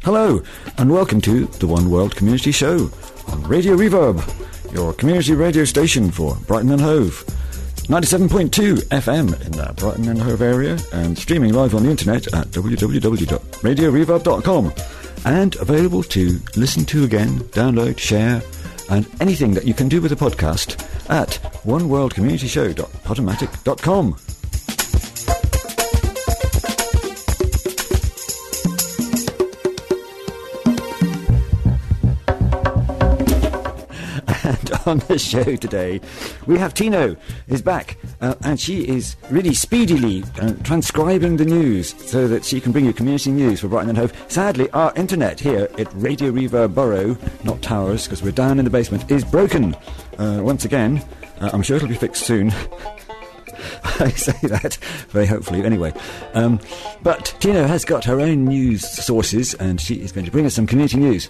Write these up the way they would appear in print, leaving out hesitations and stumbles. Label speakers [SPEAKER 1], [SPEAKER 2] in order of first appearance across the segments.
[SPEAKER 1] Hello, and welcome to the One World Community Show on Radio Reverb, your community radio station for Brighton and Hove. 97.2 FM in the Brighton and Hove area, and streaming live on the internet at www.radioreverb.com, and available to listen to again, download, share, and anything that you can do with a podcast at oneworldcommunityshow.podomatic.com. On the show today, we have Tino is back, and she is really speedily transcribing the news so that she can bring you community news for Brighton and Hove. Sadly, our internet here at Radio Reverb Borough, not Towers, because we're down in the basement, is broken once again. I'm sure it'll be fixed soon. I say that very hopefully anyway. But Tino has got her own news sources, and she is going to bring us some community news.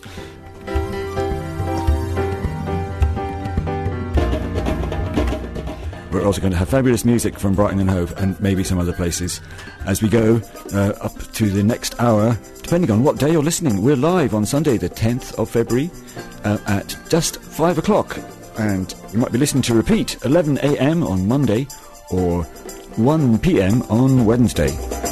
[SPEAKER 1] We're also going to have fabulous music from Brighton and Hove and maybe some other places as we go up to the next hour, depending on what day you're listening. We're live on Sunday, the 10th of February, at just 5 o'clock. And you might be listening to repeat 11 a.m. on Monday or 1 p.m. on Wednesday.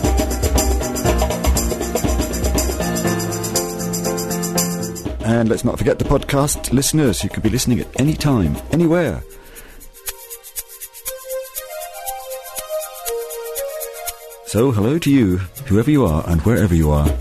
[SPEAKER 1] And let's not forget the podcast listeners who could be listening at any time, anywhere. So, hello to you, whoever you are and wherever you are.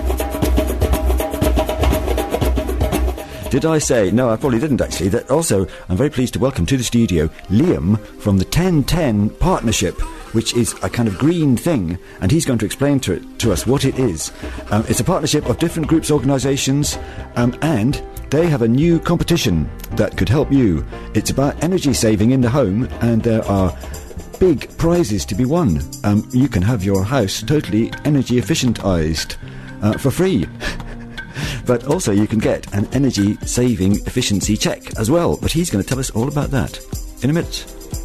[SPEAKER 1] Did I say, no, I probably didn't actually, that also I'm very pleased to welcome to the studio Liam from the 1010 Partnership, which is a kind of green thing, and he's going to explain to us what it is. It's a partnership of different groups, organisations, and they have a new competition that could help you. It's about energy saving in the home, and there are big prizes to be won. You can have your house totally energy efficientised for free. But also you can get an energy saving efficiency check as well. But he's going to tell us all about that in a minute.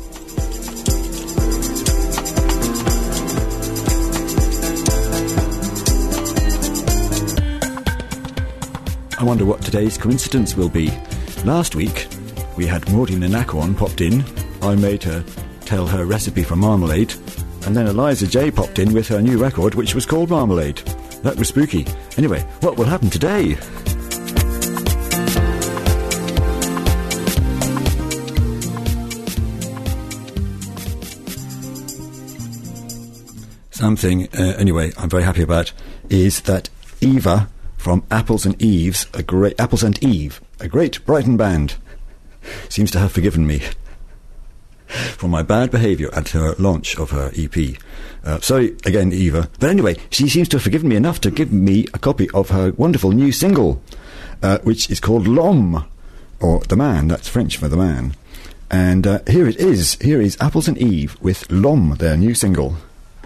[SPEAKER 1] I wonder what today's coincidence will be. Last week we had Maureen Nanakorn popped in. I made her tell her recipe for marmalade, and then Eliza J popped in with her new record, which was called Marmalade. That was spooky. Anyway, what will happen today? Something, anyway, I'm very happy about is that Eva from Apples and Eve, a great Brighton band, seems to have forgiven me for my bad behaviour at her launch of her EP. Sorry again, Eva. But anyway, she seems to have forgiven me enough to give me a copy of her wonderful new single, which is called L'Homme, or The Man. That's French for the man. And here it is. Here is Apples and Eve with L'Homme, their new single.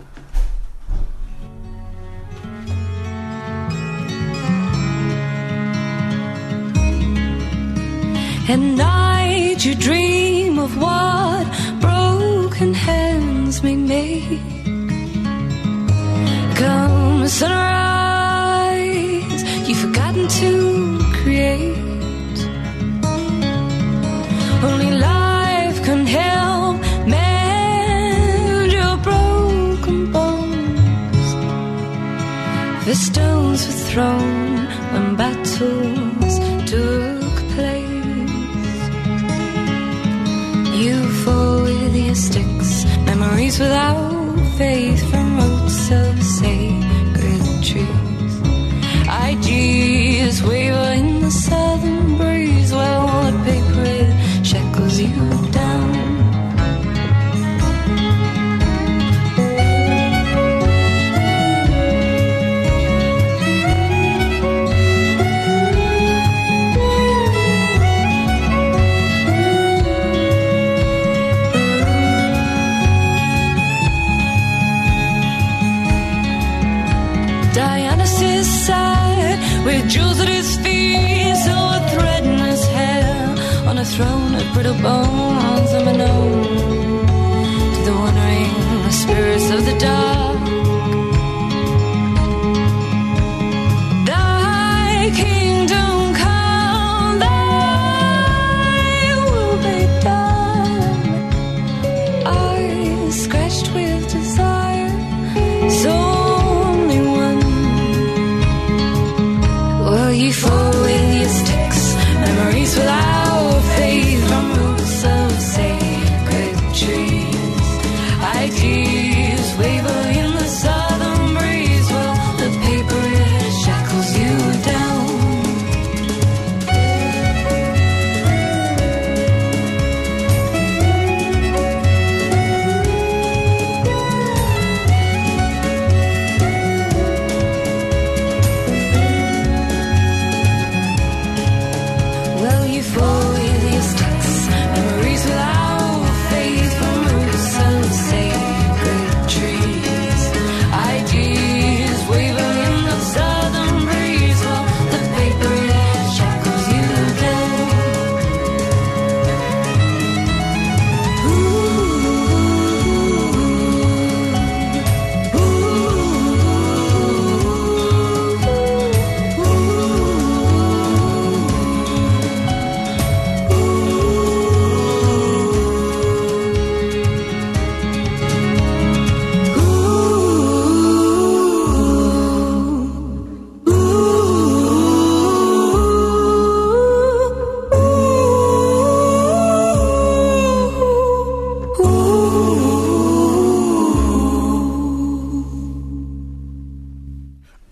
[SPEAKER 2] At night you dream of what broken hands may make. Come sunrise, you've forgotten to create. Only life can help mend your broken bones. The stones were thrown when battles took place. You fall with your sticks, memories without faith from roots of sacred trees. Ideas waver in the southern breeze, well, what paper shackles you down. With jewels at his feet, silver thread in his hair, on a throne of brittle bones, I'm unknown to the wandering spirits of the dark.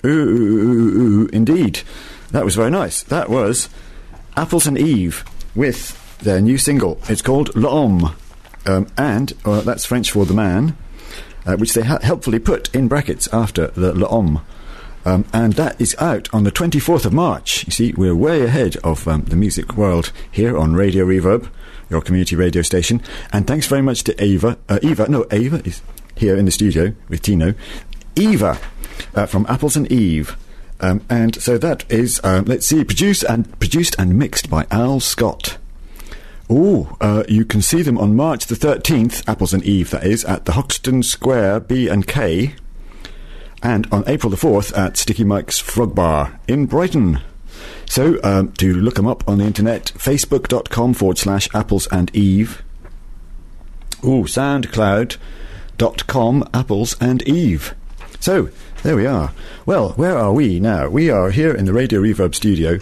[SPEAKER 1] Indeed. That was very nice. That was Apples and Eve with their new single. It's called L'Homme. And that's French for the man, which they helpfully put in brackets after the L'Homme. And that is out on the 24th of March. You see, we're way ahead of the music world here on Radio Reverb, your community radio station. And thanks very much to Ava is here in the studio with Tino. Eva from Apples and Eve. And so that is, let's see, produced and mixed by Al Scott. You can see them on March the 13th, Apples and Eve, that is, at the Hoxton Square B&K. And on April the 4th at Sticky Mike's Frog Bar in Brighton. So, to look them up on the internet, facebook.com/Apples and Eve. SoundCloud.com Apples and Eve. So, there we are. Well, where are we now? We are here in the Radio Reverb studio.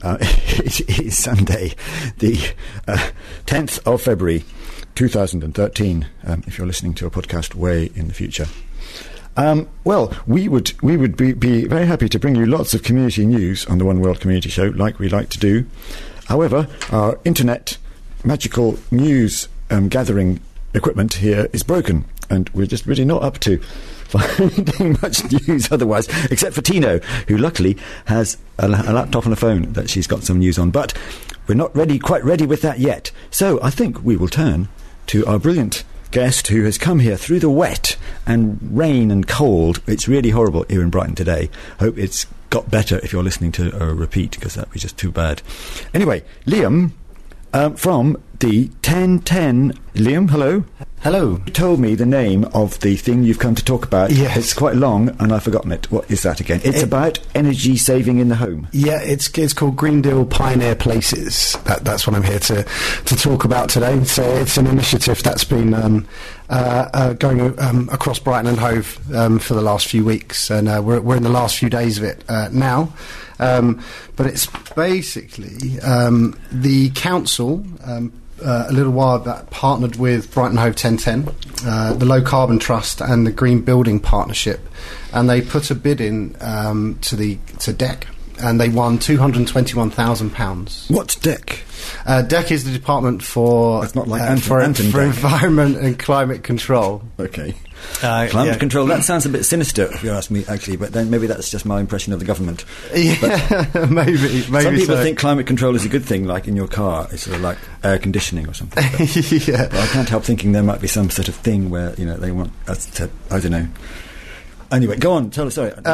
[SPEAKER 1] It is Sunday, the 10th of February 2013, if you're listening to a podcast way in the future. Well, we would be very happy to bring you lots of community news on the One World Community Show, like we like to do. However, our internet magical news gathering equipment here is broken, and we're just really not up to finding much news otherwise, except for Tino, who luckily has a laptop and a phone that she's got some news on. But we're not quite ready with that yet. So I think we will turn to our brilliant guest who has come here through the wet and rain and cold. It's really horrible here in Brighton today. Hope it's got better if you're listening to a repeat, because that was just too bad. Anyway, Liam from the 1010. Liam, hello.
[SPEAKER 3] Hello.
[SPEAKER 1] You told me the name of the thing you've come to talk about.
[SPEAKER 3] Yes.
[SPEAKER 1] It's quite long and I've forgotten it. What is that again? It's about energy saving in the home.
[SPEAKER 3] Yeah, it's called Green Deal Pioneer Places. That's what I'm here to talk about today. So it's an initiative that's been going across Brighton and Hove for the last few weeks, and we're in the last few days of it now. But it's basically the council a little while back partnered with Brighton Hove 1010, the Low Carbon Trust and the Green Building Partnership, and they put a bid in to DEC, and they won £221,000.
[SPEAKER 1] What's DEC?
[SPEAKER 3] DEC is the Department for
[SPEAKER 1] That's not like
[SPEAKER 3] for Environment and Climate Control.
[SPEAKER 1] Okay. Climate control, that sounds a bit sinister if you ask me, actually, but then maybe that's just my impression of the government.
[SPEAKER 3] Yeah, maybe
[SPEAKER 1] some people
[SPEAKER 3] so.
[SPEAKER 1] think climate control is a good thing, like in your car, it's sort of like air conditioning or something.
[SPEAKER 3] Yeah.
[SPEAKER 1] But I can't help thinking there might be some sort of thing where, they want us to, I don't know. Anyway, go on. Tell us. Sorry.
[SPEAKER 3] So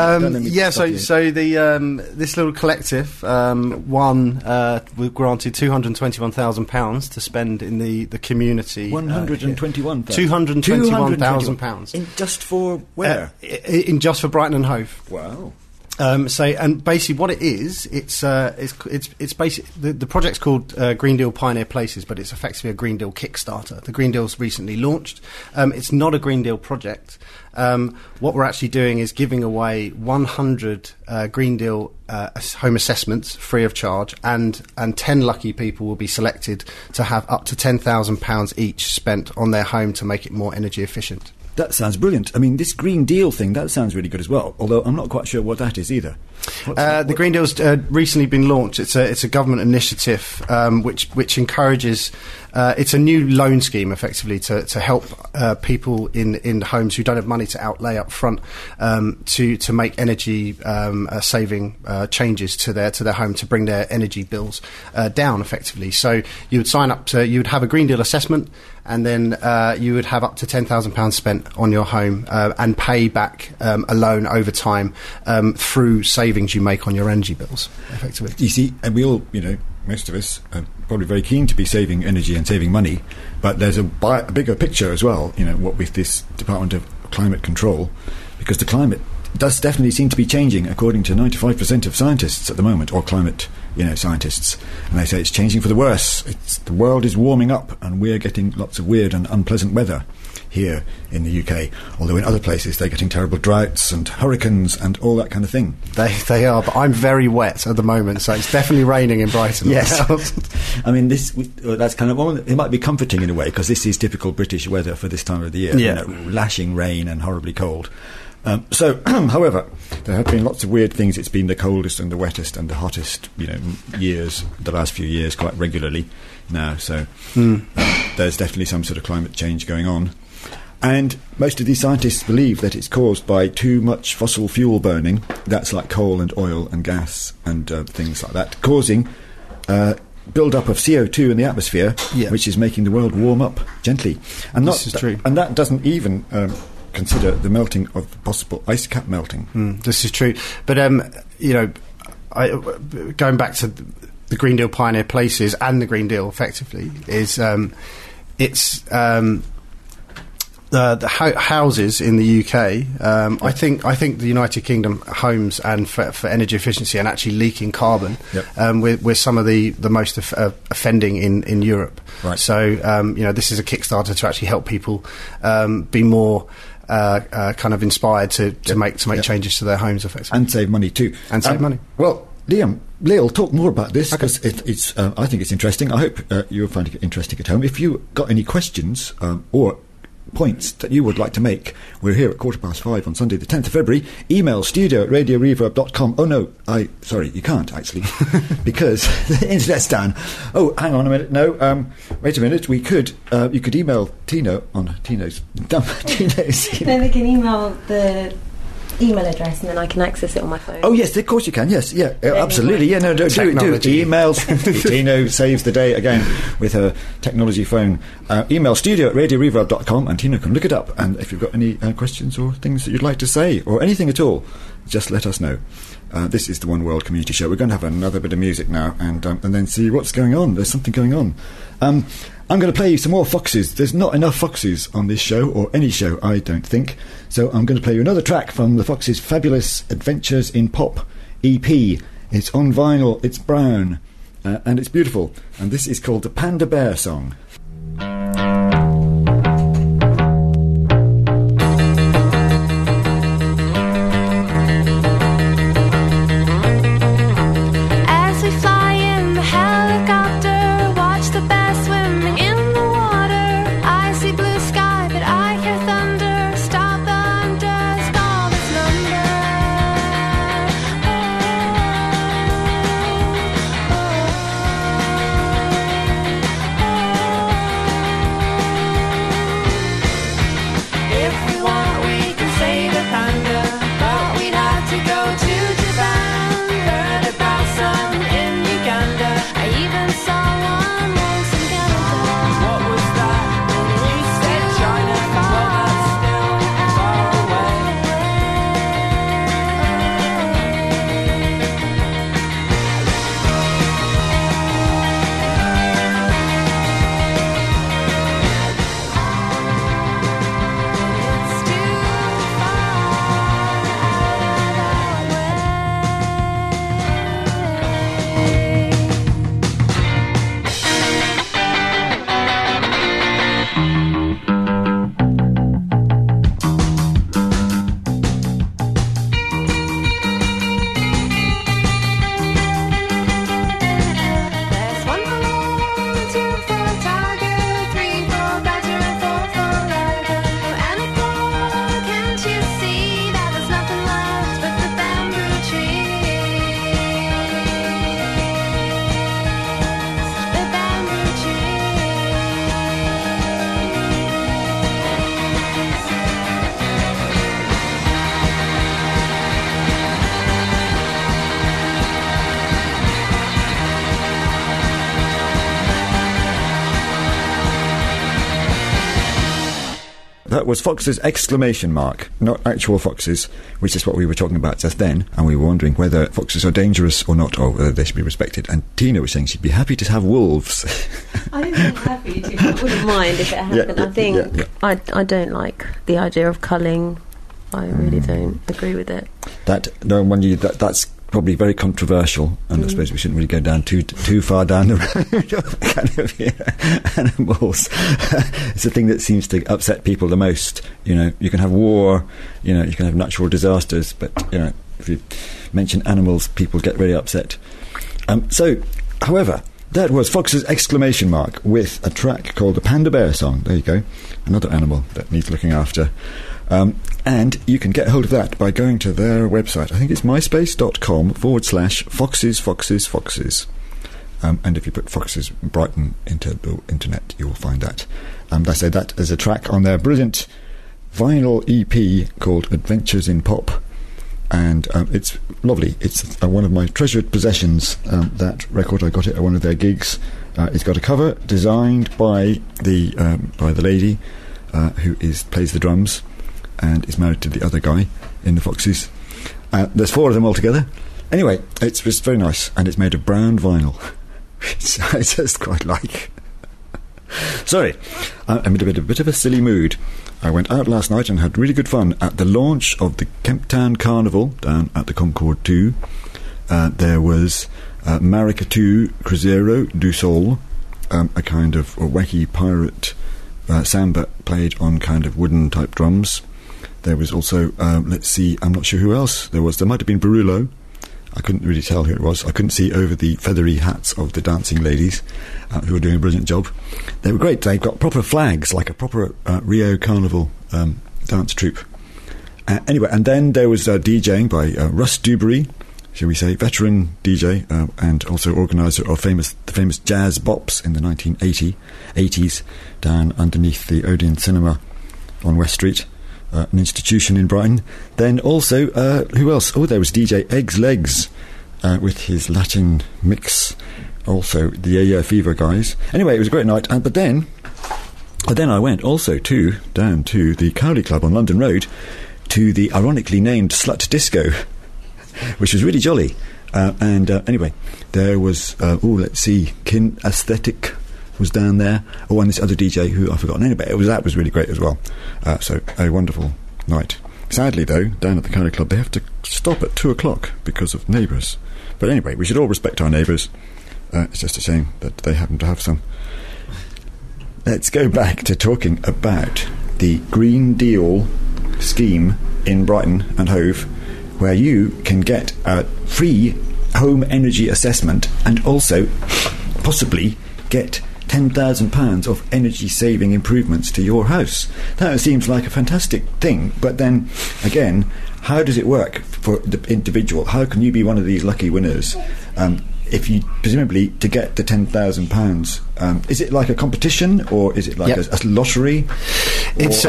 [SPEAKER 3] the this little collective were granted £221,000 to spend in the community.
[SPEAKER 1] £221,000. In just for where?
[SPEAKER 3] In just for Brighton and Hove.
[SPEAKER 1] Wow.
[SPEAKER 3] And basically what it is, it's basically the project's called Green Deal Pioneer Places, but it's effectively a Green Deal Kickstarter. The Green Deal's recently launched. It's not a Green Deal project. What we're actually doing is giving away 100 Green Deal home assessments free of charge, and 10 lucky people will be selected to have up to £10,000 each spent on their home to make it more energy efficient.
[SPEAKER 1] That sounds brilliant. I mean, this Green Deal thing, that sounds really good as well, although I'm not quite sure what that is either.
[SPEAKER 3] The Green Deal's recently been launched. It's a government initiative which encourages. It's a new loan scheme, effectively, to help people in homes who don't have money to outlay up front to make energy saving changes to their home to bring their energy bills down, effectively. So you would sign up you would have a Green Deal assessment, and then you would have up to £10,000 spent on your home and pay back a loan over time through savings you make on your energy bills, effectively.
[SPEAKER 1] You see, and we all, most of us are probably very keen to be saving energy and saving money, but there's a bigger picture as well, what with this Department of Climate Control, because the climate does definitely seem to be changing, according to 95% of scientists at the moment, or climate, scientists, and they say it's changing for the worse. The world is warming up, and we're getting lots of weird and unpleasant weather here in the UK, although in other places they're getting terrible droughts and hurricanes and all that kind of thing.
[SPEAKER 3] They are, but I'm very wet at the moment, so it's definitely raining in Brighton.
[SPEAKER 1] Yes. I mean, that's kind of, it might be comforting in a way, because this is typical British weather for this time of the year.
[SPEAKER 3] Yeah.
[SPEAKER 1] Lashing rain and horribly cold. However, there have been lots of weird things. It's been the coldest and the wettest and the hottest, years, the last few years, quite regularly now. So there's definitely some sort of climate change going on. And most of these scientists believe that it's caused by too much fossil fuel burning. That's like coal and oil and gas and things like that, causing build-up of CO2 in the atmosphere, which is making the world warm up gently. And
[SPEAKER 3] this is true.
[SPEAKER 1] And that doesn't even consider the melting of the possible ice cap melting.
[SPEAKER 3] This is true. But, going back to the Green Deal pioneer places and the Green Deal, effectively, is the houses in the UK. I think the United Kingdom homes and for energy efficiency and actually leaking carbon. We're some of the most offending in Europe.
[SPEAKER 1] Right.
[SPEAKER 3] So this is a Kickstarter to actually help people be more kind of inspired to make changes to their homes effectively
[SPEAKER 1] and save money too.
[SPEAKER 3] And save money.
[SPEAKER 1] Well, Liam, Leil, talk more about this because it's. I think it's interesting. I hope you'll find it interesting at home. If you got any questions or points that you would like to make, we're here at 5:15 on Sunday the 10th of February. Email studio@radioreverb.com. Oh no, sorry, you can't actually because the internet's down. Oh, hang on a minute. No, wait a minute. We could. You could email Tino on Tino's number.
[SPEAKER 4] Then they can email the email address and then I can access it on my phone.
[SPEAKER 1] Oh yes, of course you can. Yes, yeah, absolutely. Yeah, no, do it. Emails. Tino saves the day again with her technology phone. Email studio@radioreverb.com and Tino can look it up. And if you've got any questions or things that you'd like to say or anything at all, just let us know. This is the One World Community Show. We're going to have another bit of music now and then see what's going on. There's something going on. I'm going to play you some more Foxes. There's not enough Foxes on this show, or any show, I don't think. So I'm going to play you another track from the Foxes' Fabulous Adventures in Pop EP. It's on vinyl, it's brown, and it's beautiful. And this is called the Panda Bear Song. That was Fox's exclamation mark, not actual foxes, which is what we were talking about just then, and we were wondering whether foxes are dangerous or not, or whether they should be respected. And Tina was saying she'd be happy to have wolves.
[SPEAKER 4] I don't think happy to. I wouldn't mind if it happened. I think I don't like the idea of culling. I really don't agree with it. That's probably very controversial, and I suppose we shouldn't really go down too far down the road of kind of animals. It's a thing that seems to upset people the most. You can have war, you can have natural disasters, but if you mention animals, people get really upset. However, that was Fox's exclamation mark with a track called the Panda Bear Song. There you go, another animal that needs looking after.
[SPEAKER 1] And you can get hold of that by going to their website. I think it's myspace.com/foxes. And if you put Foxes Brighton into the internet, you will find that. I say that as a track on their brilliant vinyl EP called Adventures in Pop. And it's lovely. It's one of my treasured possessions, that record. I got it at one of their gigs. It's got a cover designed by the lady who plays the drums and is married to the other guy in the Foxes. There's 4 of them altogether. Anyway, it's very nice, and it's made of brown vinyl. I just quite like. Sorry, I'm in a bit of a silly mood. I went out last night and had really good fun at the launch of the Kemptown Carnival down at the Concorde 2. There was Maracatu Cruzeiro do Sol, a kind of wacky pirate samba played on kind of wooden type drums. There was also, let's see, I'm not sure who else there was. There might have been Barullo. I couldn't really tell who it was. I couldn't see over the feathery hats of the dancing ladies, who were doing a brilliant job. They were great. They've got proper flags, like a proper Rio Carnival dance troupe. Anyway, and then there was DJing by Russ Dewberry, shall we say, veteran DJ, and also organiser of the famous Jazz Bops in the 1980s, down underneath the Odeon Cinema on West Street. An institution in Brighton. Then also, who else? Oh, there was DJ Eggs Legs with his Latin mix. Also, the Yeah Fever guys. Anyway, it was a great night. But then I went also down to the Cowley Club on London Road to the ironically named Slut Disco, which was really jolly. Anyway, there was let's see, Kin Aesthetic was down there. Oh, and this other DJ who I've forgotten. Anyway, that was really great as well. So a wonderful night. Sadly, though, down at the Cowley Club, they have to stop at 2 o'clock because of neighbours. But anyway, we should all respect our neighbours. It's just a shame that they happen to have some. Let's go back to talking about the Green Deal scheme in Brighton and Hove, where you can get a free home energy assessment and also possibly get £10,000 of energy-saving improvements to your house. That seems like a fantastic thing, but then, again, how does it work for the individual? How can you be one of these lucky winners? If you, presumably, to get the £10,000, is it like a competition, or is it like a lottery?
[SPEAKER 3] It is,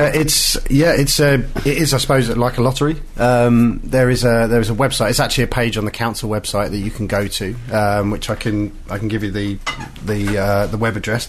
[SPEAKER 3] I suppose, like a lottery. There is a website. It's actually a page on the council website that you can go to, which I can give you the web address,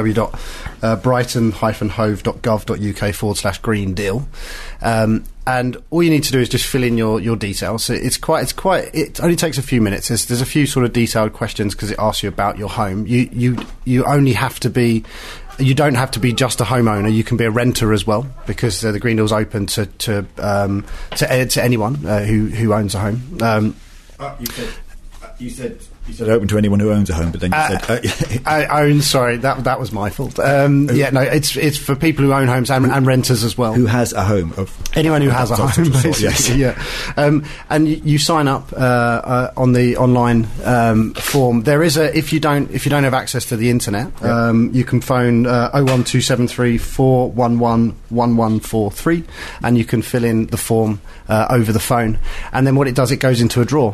[SPEAKER 3] www.brighton-hove.gov.uk/Green Deal. And all you need to do is just fill in your details. So it only takes a few minutes. There's a few sort of detailed questions because it asks you about your home. You only have to be. You don't have to be just a homeowner. You can be a renter as well, because the Green Deal's open to anyone who owns a home.
[SPEAKER 1] You said open to anyone who owns a home, but then you said
[SPEAKER 3] I own. Sorry, that was my fault. It's for people who own homes and renters as well.
[SPEAKER 1] Who has a home?
[SPEAKER 3] Anyone who has a home, basically. Yes. Yeah. And you sign up on the online form. There is if you don't have access to the internet, you can phone 01273 411 1143, and you can fill in the form over the phone. And then what it does, it goes into a draw.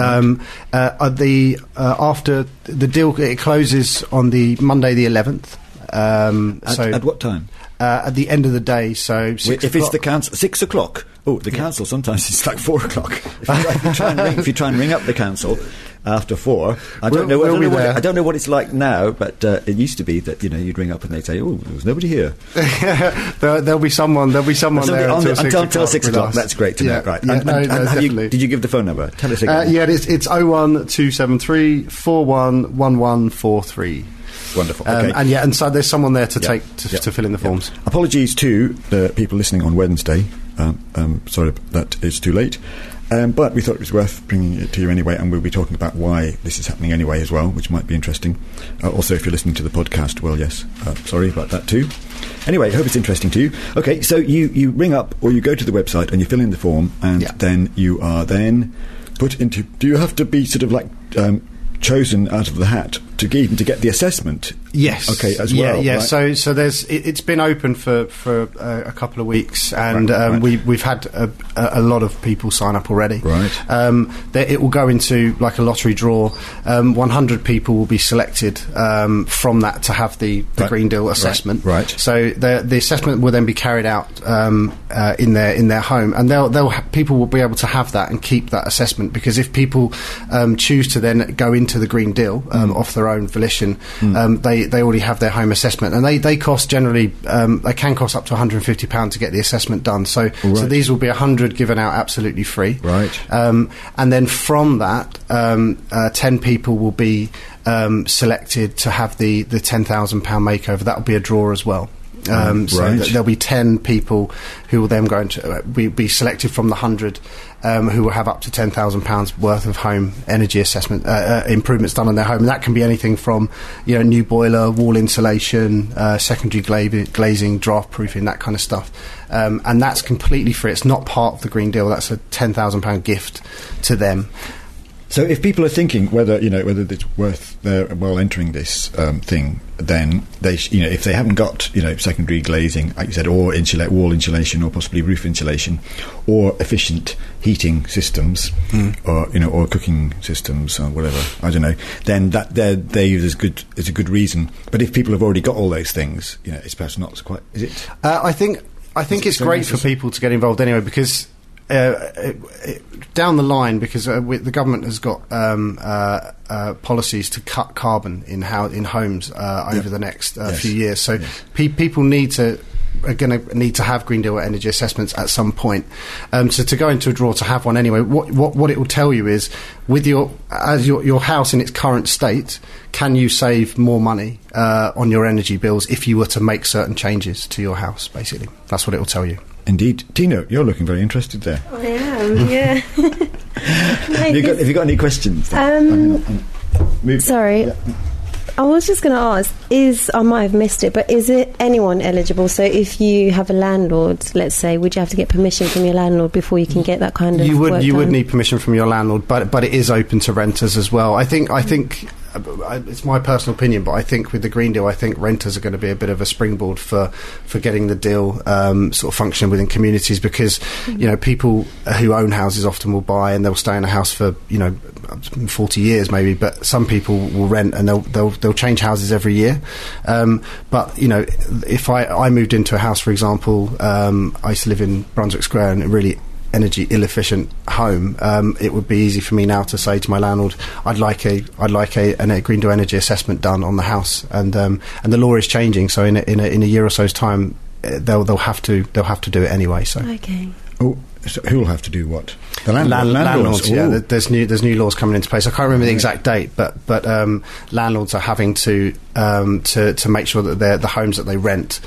[SPEAKER 3] After the deal, it closes on the Monday the 11th.
[SPEAKER 1] At what time?
[SPEAKER 3] At the end of the day. So 6
[SPEAKER 1] if it's the council, 6 o'clock. Oh, the council sometimes it's like 4 o'clock. If you try and ring up the council after 4, I don't know what it's like now, but it used to be that you'd ring up and they'd say, "Oh, there's nobody here."
[SPEAKER 3] There'll be someone there
[SPEAKER 1] until 6 o'clock. That's great to know. Right? Did you give the phone number? Tell us again.
[SPEAKER 3] It's 01273 411143.
[SPEAKER 1] Wonderful. Okay.
[SPEAKER 3] And so there's someone there to fill in the forms.
[SPEAKER 1] Apologies to the people listening on Wednesday. Sorry that it's too late. But we thought it was worth bringing it to you anyway, and we'll be talking about why this is happening anyway as well, which might be interesting. Also, if you're listening to the podcast, well, yes, sorry about that too. Anyway, hope it's interesting to you. Okay, so you ring up or you go to the website and you fill in the form, and then you are then put into... Do you have to be sort of like... chosen out of the hat to even to get the assessment?
[SPEAKER 3] Yes.
[SPEAKER 1] Okay, as well.
[SPEAKER 3] Yeah.
[SPEAKER 1] Right?
[SPEAKER 3] So it's been open for a couple of weeks, and we've had a lot of people sign up already.
[SPEAKER 1] Right.
[SPEAKER 3] It will go into like a lottery draw. 100 people will be selected from that to have the Green Deal assessment.
[SPEAKER 1] Right.
[SPEAKER 3] So the assessment will then be carried out in their home, and people will be able to have that and keep that assessment, because if people choose to then go into the Green Deal off their own volition, they already have their home assessment, and they cost generally they can cost up to £150 to get the assessment done. So these will be 100 given out absolutely free.
[SPEAKER 1] Right.
[SPEAKER 3] And then from that, 10 people will be selected to have the £10,000 makeover. That will be a draw as well. There'll be 10 people who will then go into be selected from the 100 who will have up to £10,000 worth of home energy assessment improvements done on their home, and that can be anything from new boiler, wall insulation, secondary glazing, draft proofing, that kind of stuff, and that's completely free. It's not part of the Green Deal. That's a £10,000 gift to them.
[SPEAKER 1] So if people are thinking whether it's worth their entering this thing, then they if they haven't got secondary glazing, like you said, or wall insulation, or possibly roof insulation, or efficient heating systems, or cooking systems, or whatever, I don't know, then is a good reason. But if people have already got all those things, it's perhaps not quite. Is it?
[SPEAKER 3] I think it's great for people to get involved anyway, because down the line, because the government has got policies to cut carbon in homes over the next few years. So people are going to need to have Green Deal energy assessments at some point. So to go into a draw to have one anyway, what it will tell you is, with your house in its current state, can you save more money on your energy bills if you were to make certain changes to your house? Basically, that's what it will tell you.
[SPEAKER 1] Indeed. Tino, you're looking very interested there.
[SPEAKER 4] I am, yeah.
[SPEAKER 1] Have you got any questions?
[SPEAKER 4] Sorry. Yeah. I was just going to ask, I might have missed it, but is it anyone eligible? So if you have a landlord, let's say, would you have to get permission from your landlord before you can get that kind of work done?
[SPEAKER 3] You would need permission from your landlord, but it is open to renters as well. I think it's my personal opinion, but I think with the Green Deal, I think renters are going to be a bit of a springboard for getting the deal sort of functioning within communities, because people who own houses often will buy and they'll stay in a house for 40 years maybe, but some people will rent and they'll change houses every year. But if I moved into a house, for example, I used to live in Brunswick Square, and it really energy ill-efficient home, it would be easy for me now to say to my landlord, I'd like a Green Deal energy assessment done on the house, and the law is changing, so in a year or so's time they'll have to do it anyway. So
[SPEAKER 4] okay.
[SPEAKER 1] Oh, so who will have to do what? The
[SPEAKER 3] landlords. Yeah, there's new laws coming into place. I can't remember the exact date, but landlords are having to make sure that the homes that they rent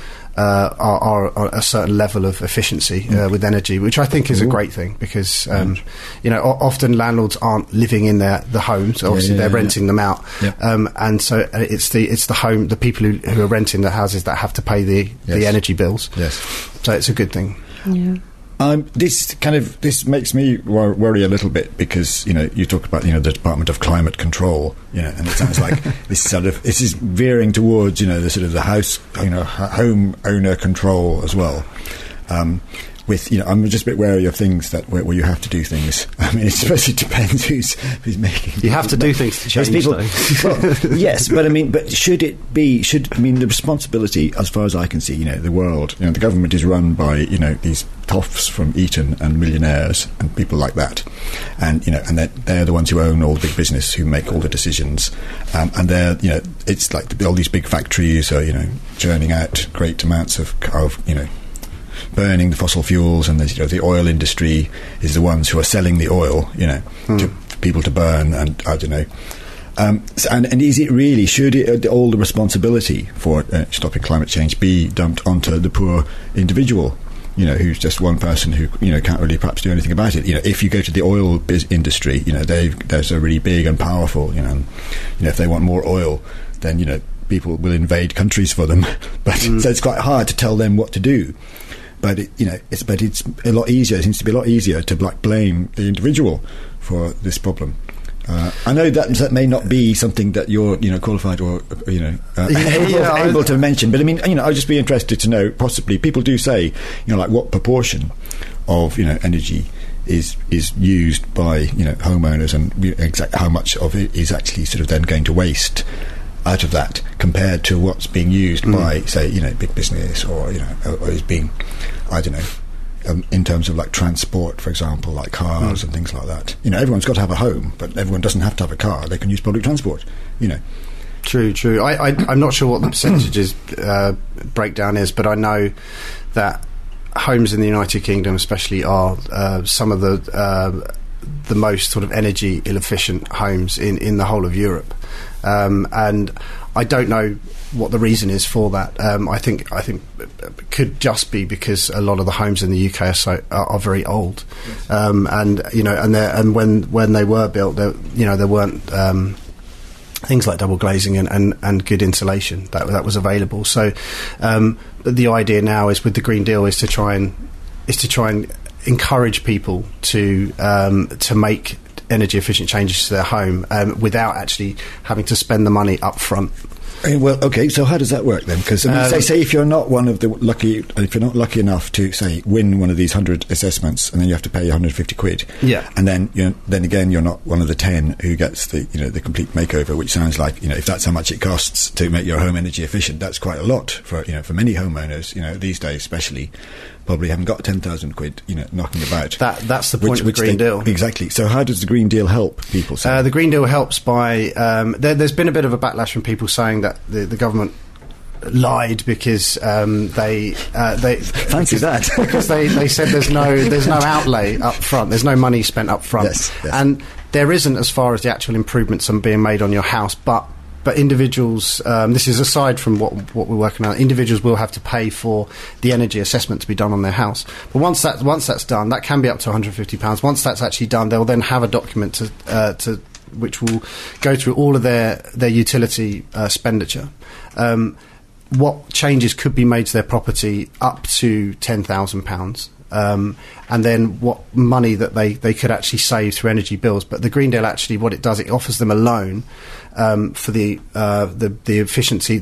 [SPEAKER 3] are a certain level of efficiency with energy, which I think is a great thing, because often landlords aren't living in the homes. Obviously, they're renting them out, and so it's the people who are renting the houses that have to pay the energy bills.
[SPEAKER 1] Yes,
[SPEAKER 3] so it's a good thing.
[SPEAKER 4] Yeah.
[SPEAKER 1] This makes me worry a little bit, because you talk about the Department of Climate Control, and it sounds like this is veering towards the sort of the house home owner control as well. I'm just a bit wary of things where you have to do things. I mean, it depends who's making.
[SPEAKER 3] You have to do things to change
[SPEAKER 1] people. Well, yes, but should the responsibility, as far as I can see, the world, the government is run by these toffs from Eton and millionaires and people like that, and they're the ones who own all the big business, who make all the decisions, and they're it's like all these big factories are churning out great amounts of burning the fossil fuels, and the oil industry is the ones who are selling the oil, to people to burn, and I don't know. And is it really, should all the responsibility for stopping climate change be dumped onto the poor individual, who's just one person who can't really perhaps do anything about it? If you go to the oil industry, they're so really big and powerful, and if they want more oil, then people will invade countries for them. But so it's quite hard to tell them what to do. But it's a lot easier. It seems to be a lot easier to blame the individual for this problem. I know that may not be something that you're, qualified or, able to mention, but I mean, I'd just be interested to know, possibly, people do say, like what proportion of, energy is used by, homeowners, and exactly how much of it is actually sort of then going to waste out of that compared to what's being used by, say, big business, or is being, I don't know, in terms of like transport, for example, like cars and things like that. Everyone's got to have a home, but everyone doesn't have to have a car. They can use public transport.
[SPEAKER 3] True. I'm not sure what the percentages breakdown is, but I know that homes in the United Kingdom, especially, are some of the most sort of energy efficient homes in the whole of Europe, and I don't know what the reason is for that. I think it could just be because a lot of the homes in the UK are very old, and when they were built, there weren't things like double glazing and good insulation that was available. So the idea now is, with the Green Deal, is to try and encourage people to make energy efficient changes to their home without actually having to spend the money up front.
[SPEAKER 1] Well, okay, so how does that work then? Because say if you're not if you're not lucky enough to, say, win one of these 100 assessments, and then you have to pay 150 quid, and then again you're not one of the 10 who gets the complete makeover, which sounds like, if that's how much it costs to make your home energy efficient, that's quite a lot for many homeowners, these days especially. Probably haven't got 10,000 quid, knocking about.
[SPEAKER 3] That's the point of the Green Deal.
[SPEAKER 1] Exactly. So how does the Green Deal help people?
[SPEAKER 3] The Green Deal helps by... there's been a bit of a backlash from people saying that the government lied because they
[SPEAKER 1] fancy that
[SPEAKER 3] because they said there's no outlay up front, there's no money spent up front,
[SPEAKER 1] yes.
[SPEAKER 3] And there isn't, as far as the actual improvements are being made on your house, but individuals, this is aside from what we're working on, individuals will have to pay for the energy assessment to be done on their house. But once that's done, that can be up to £150. Once that's actually done, they'll then have a document to which will go through all of their utility expenditure. What changes could be made to their property up to £10,000. And then what money that they could actually save through energy bills. But the Green Deal, actually, what it does, it offers them a loan for the efficiency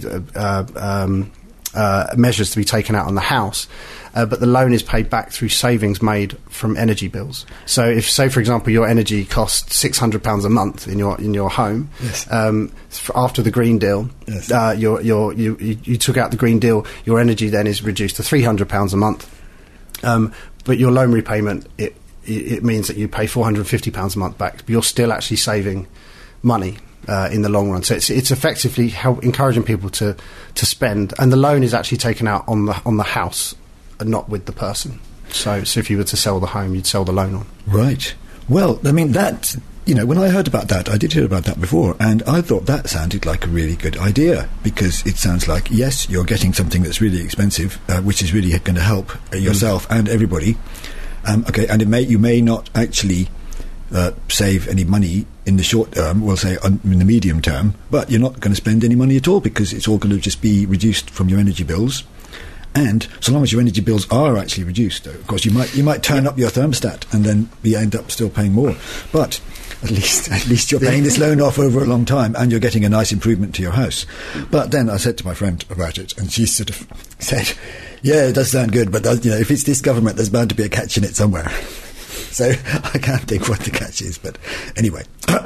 [SPEAKER 3] measures to be taken out on the house, but the loan is paid back through savings made from energy bills. So if, say, for example, your energy costs £600 a month in your home,
[SPEAKER 1] yes.
[SPEAKER 3] After the Green Deal,
[SPEAKER 1] yes.
[SPEAKER 3] You took out the Green Deal, your energy then is reduced to £300 a month. But your loan repayment, it means that you pay £450 a month back, but you're still actually saving money in the long run. So it's effectively encouraging people to spend, and the loan is actually taken out on the house and not with the person. So if you were to sell the home, you'd sell the loan on.
[SPEAKER 1] Right. Well, I mean, that, when I heard about that, I did hear about that before, and I thought that sounded like a really good idea, because it sounds like, yes, you're getting something that's really expensive, which is really going to help yourself and everybody. Okay, and you may not actually save any money in the short term, we'll say in the medium term, but you're not going to spend any money at all, because it's all going to just be reduced from your energy bills. And so long as your energy bills are actually reduced, though, of course, you might turn up your thermostat and then end up still paying more. But at least you're paying this loan off over a long time, and you're getting a nice improvement to your house. But then I said to my friend about it, and she sort of said, "Yeah, it does sound good, but if it's this government, there's bound to be a catch in it somewhere." So I can't think what the catch is. But anyway,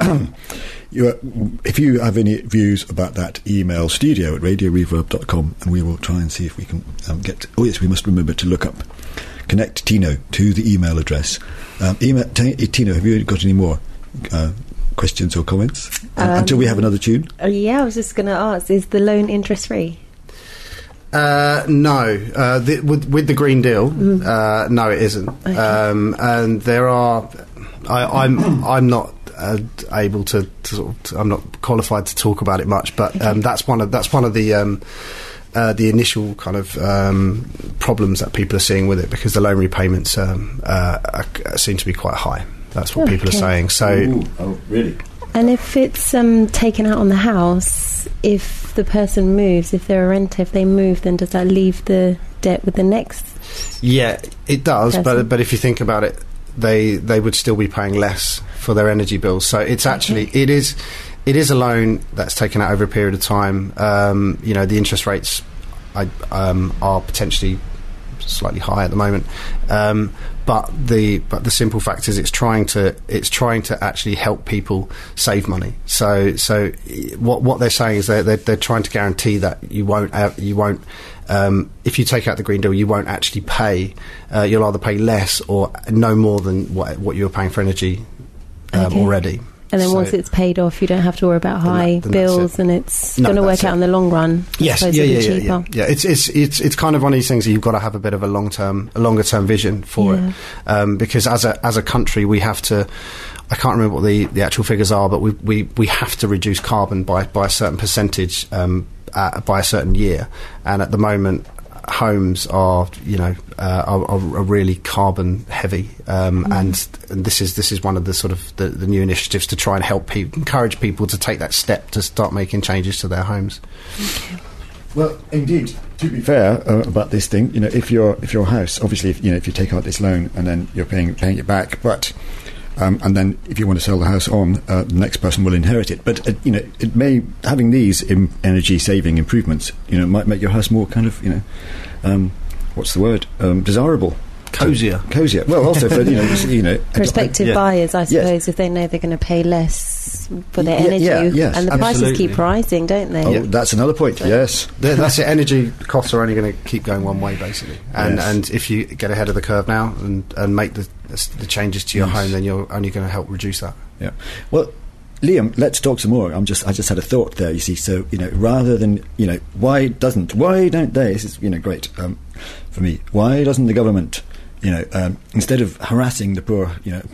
[SPEAKER 1] if you have any views about that, email studio@radioreverb.com, and we will try and see if we can get... Oh, yes, we must remember to look up Connect Tino to the email address. Tino, have you got any more questions or comments until we have another tune?
[SPEAKER 4] Yeah, I was just going to ask, is the loan interest free?
[SPEAKER 3] No, with the Green Deal, no, it isn't. Okay. And there are, I'm not able to sort of, I'm not qualified to talk about it much, but that's one of the initial kind of problems that people are seeing with it, because the loan repayments seem to be quite high. That's what people are saying. So,
[SPEAKER 1] ooh, oh, really?
[SPEAKER 4] And if it's taken out on the house, if the person moves, if they're a renter, if they move, then does that leave the debt with the next?
[SPEAKER 3] Yeah, it does. But if you think about it, they would still be paying less for their energy bills. So it's actually it is a loan that's taken out over a period of time. The interest rates are potentially slightly high at the moment, but the simple fact is it's trying to actually help people save money. So what they're saying is they're trying to guarantee that you won't if you take out the Green Deal, you won't actually pay. You'll either pay less or no more than what you were paying for energy already.
[SPEAKER 4] And then once it's paid off, you don't have to worry about high bills, and it's going to work out in the long run.
[SPEAKER 3] Yes, yeah. It's kind of one of these things that you've got to have a bit of a longer term vision for it, because as a country we have to. I can't remember what the actual figures are, but we have to reduce carbon by a certain percentage by a certain year, and at the moment homes are really carbon heavy, and this is one of the sort of the new initiatives to try and encourage people to take that step to start making changes to their homes.
[SPEAKER 4] Okay.
[SPEAKER 1] Well, indeed, to be fair about this thing, if your house, obviously, if you take out this loan and then you're paying it back, but and then if you want to sell the house on, the next person will inherit it. But it may, having these energy saving improvements, might make your house more kind of what's the word, desirable.
[SPEAKER 3] Cozier.
[SPEAKER 1] Well, also for
[SPEAKER 4] prospective buyers, I suppose, if they know they're going to pay less for their energy, and the prices keep rising, don't they?
[SPEAKER 1] Oh, that's another point. Yes,
[SPEAKER 3] that's it. Energy costs are only going to keep going one way, basically. And if you get ahead of the curve now and make the changes to your home, then you're only going to help reduce that.
[SPEAKER 1] Yeah. Well, Liam, let's talk some more. I just had a thought there. You see, so rather than why don't they? This is great for me. Why doesn't the government? Instead of harassing the poor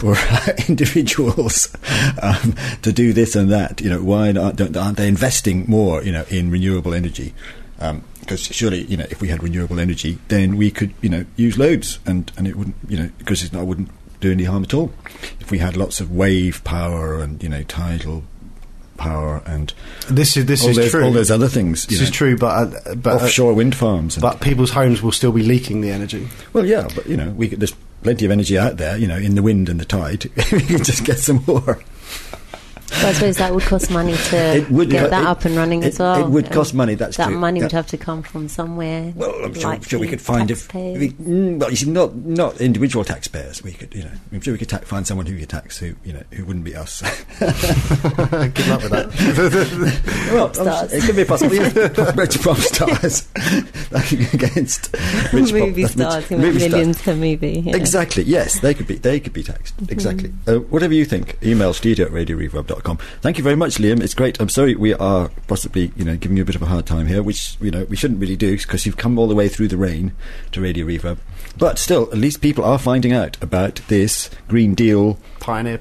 [SPEAKER 1] individuals to do this and that, why aren't they investing more, in renewable energy? Because surely, if we had renewable energy, then we could, use loads, and it wouldn't, because it wouldn't do any harm at all. If we had lots of wave power and
[SPEAKER 3] This
[SPEAKER 1] tidal power and
[SPEAKER 3] this is true.
[SPEAKER 1] All those other things.
[SPEAKER 3] This is true, but
[SPEAKER 1] offshore wind farms.
[SPEAKER 3] But people's homes will still be leaking the energy.
[SPEAKER 1] Well, yeah, but there's plenty of energy out there. In the wind and the tide. We can just get some more.
[SPEAKER 4] So I suppose that would cost money to get that up and running as well.
[SPEAKER 1] It would cost money. That's
[SPEAKER 4] that
[SPEAKER 1] true.
[SPEAKER 4] That money would have to come from somewhere.
[SPEAKER 1] Well, I'm sure we could find well, you see, not individual taxpayers. We could, I'm sure we could find someone who could tax who wouldn't be us.
[SPEAKER 3] Good luck with that.
[SPEAKER 1] Well, it could be a possibility. Pop stars against
[SPEAKER 4] movie stars. Millions per movie. Yeah.
[SPEAKER 1] Exactly. Yes, they could be taxed. Exactly. Whatever you think. Email studio@radioreverb.com. Thank you very much, Liam. It's great. I'm sorry we are possibly, giving you a bit of a hard time here, which, we shouldn't really do because you've come all the way through the rain to Radio Reverb. But still, at least people are finding out about this Green Deal
[SPEAKER 3] Pioneer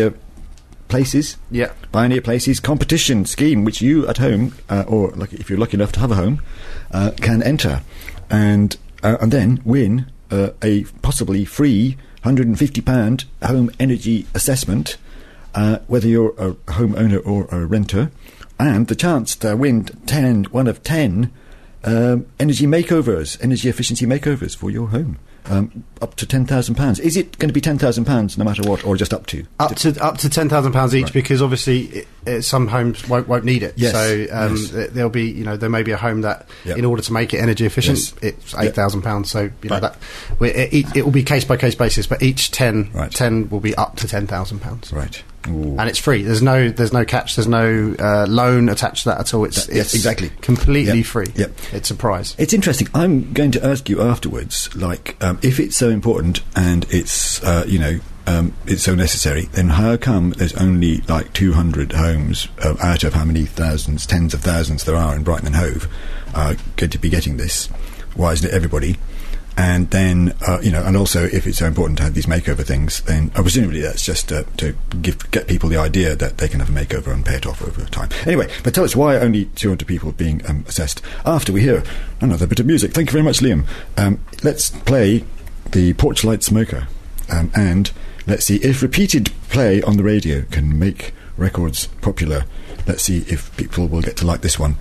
[SPEAKER 1] Places competition scheme, which you at home, or if you're lucky enough to have a home, can enter and then win a possibly free £150 home energy assessment. Whether you're a homeowner or a renter, and the chance to win one of 10 energy efficiency makeovers for your home, up to £10,000. Is it going to be £10,000 no matter what, or just up to?
[SPEAKER 3] Up to £10,000 each, right. Because obviously some homes won't need it.
[SPEAKER 1] Yes.
[SPEAKER 3] So there'll be, there may be a home that, in order to make it energy efficient, it's £8,000. So that it will be case by case basis, but each 10 will be up to £10,000.
[SPEAKER 1] Right.
[SPEAKER 3] Ooh. And it's free. There's no catch. There's no loan attached to that at all. It's
[SPEAKER 1] exactly
[SPEAKER 3] completely free.
[SPEAKER 1] Yep.
[SPEAKER 3] It's a prize.
[SPEAKER 1] It's interesting. I'm going to ask you afterwards, if it's so important and it's it's so necessary, then how come there's only 200 homes out of how many thousands, tens of thousands there are in Brighton and Hove going to be getting this? Why isn't it everybody? And then, and also, if it's so important to have these makeover things, then presumably that's just to get people the idea that they can have a makeover and pay it off over time. Anyway, but tell us why only 200 people are being assessed after we hear another bit of music. Thank you very much, Liam. Let's play the Porchlight Smoker, and let's see if repeated play on the radio can make records popular. Let's see if people will get to like this one.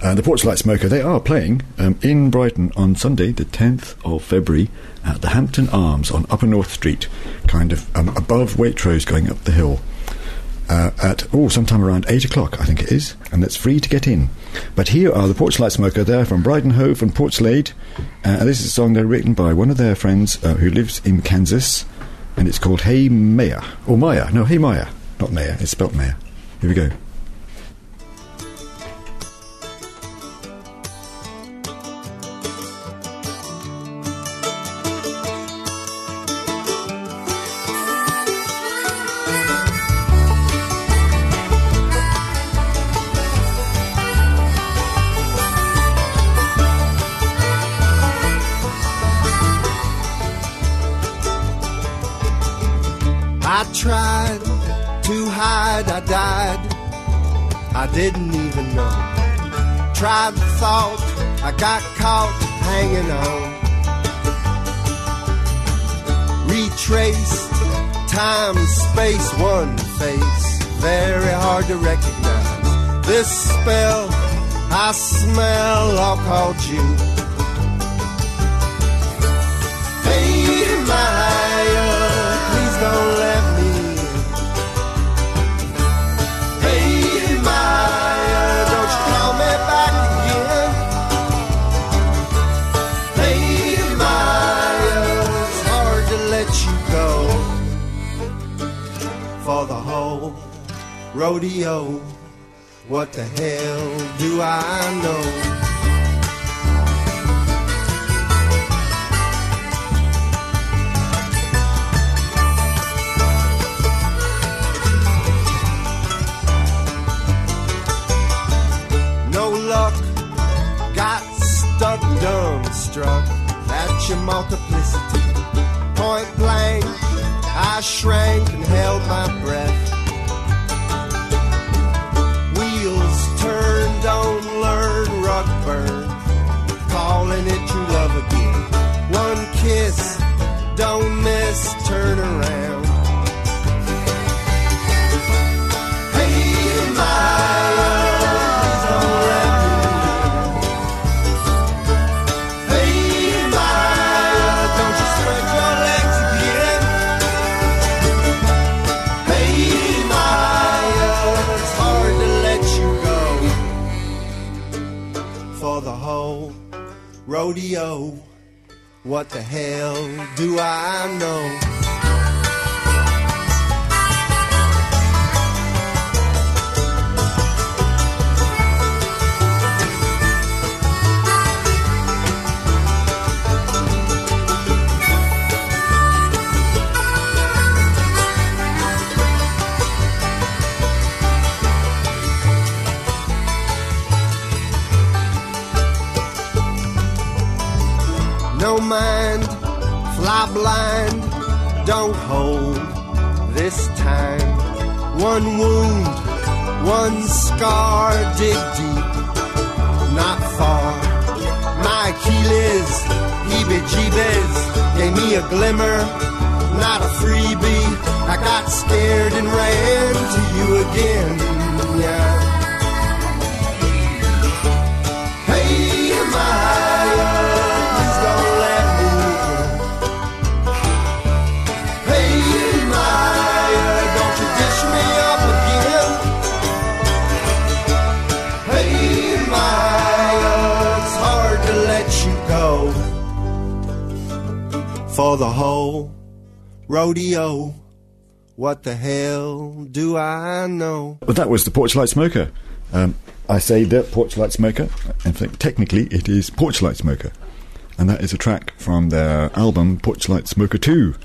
[SPEAKER 1] The Porchlight Smoker, they are playing in Brighton on Sunday, the 10th of February, at the Hampton Arms on Upper North Street, kind of above Waitrose going up the hill. At sometime around 8 o'clock, I think it is, and it's free to get in. But here are the Porchlight Smoker. They're from Brighton Hove and Portslade, and this is a song they're written by one of their friends who lives in Kansas, and it's called Hey Maya, or Maya. No, Hey Maya, not Maya. It's spelt Maya. Here we go.
[SPEAKER 5] I tried to hide, I died, I didn't even know. Tried the thought, I got caught hanging on. Retrace, time, space, one face, very hard to recognize. This spell, I smell, all called you. Hey, Maya, please don't let me in. Hey, Maya, don't you call me back again. Hey, Maya, it's hard to let you go. For the whole rodeo, what the hell do I know? Dumbstruck at your multiplicity. Point blank, I shrank and held my breath. Wheels turn, don't learn, rug burn, calling it true love again. One kiss, don't miss, turn around. Hey, Maya, please don't let me. Rodeo, what the hell do I know? No mind, fly blind, don't hold this time. One wound, one scar, dig deep, not far. My Achilles, heebie-jeebies, gave me a glimmer, not a freebie. I got scared and ran to you again, yeah. Hey, Maya, don't let me in. Hey, Maya, don't you dish me up again. Hey, Maya, it's hard to let you go. For the whole rodeo, what the hell do I know?
[SPEAKER 1] Well, that was the Porchlight Smoker. I say the Porchlight Smoker. In fact, technically it is Porchlight Smoker. And that is a track from their album Porchlight Smoker 2.